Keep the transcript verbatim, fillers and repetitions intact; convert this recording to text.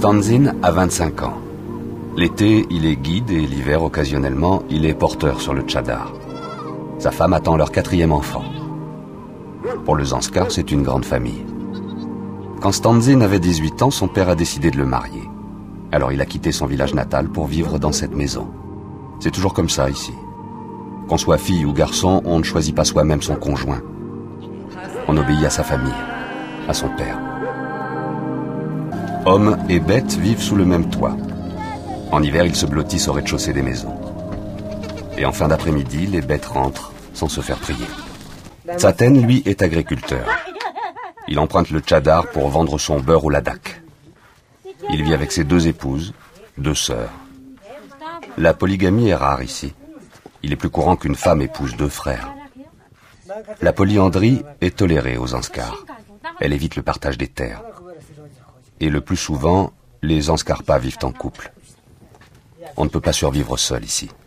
Constantin a vingt-cinq ans. L'été, il est guide et l'hiver, occasionnellement, il est porteur sur le Tchadar. Sa femme attend leur quatrième enfant. Pour le Zanskar, c'est une grande famille. Quand Constantin avait dix-huit ans, son père a décidé de le marier. Alors il a quitté son village natal pour vivre dans cette maison. C'est toujours comme ça ici. Qu'on soit fille ou garçon, on ne choisit pas soi-même son conjoint. On obéit à sa famille, à son père. Hommes et bêtes vivent sous le même toit. En hiver, ils se blottissent au rez-de-chaussée des maisons. Et en fin d'après-midi, les bêtes rentrent sans se faire prier. Tsaten, lui, est agriculteur. Il emprunte le Tchadar pour vendre son beurre au Ladakh. Il vit avec ses deux épouses, deux sœurs. La polygamie est rare ici. Il est plus courant qu'une femme épouse deux frères. La polyandrie est tolérée aux Zanskars. Elle évite le partage des terres. Et le plus souvent, les Zanskarpas vivent en couple. On ne peut pas survivre seul ici.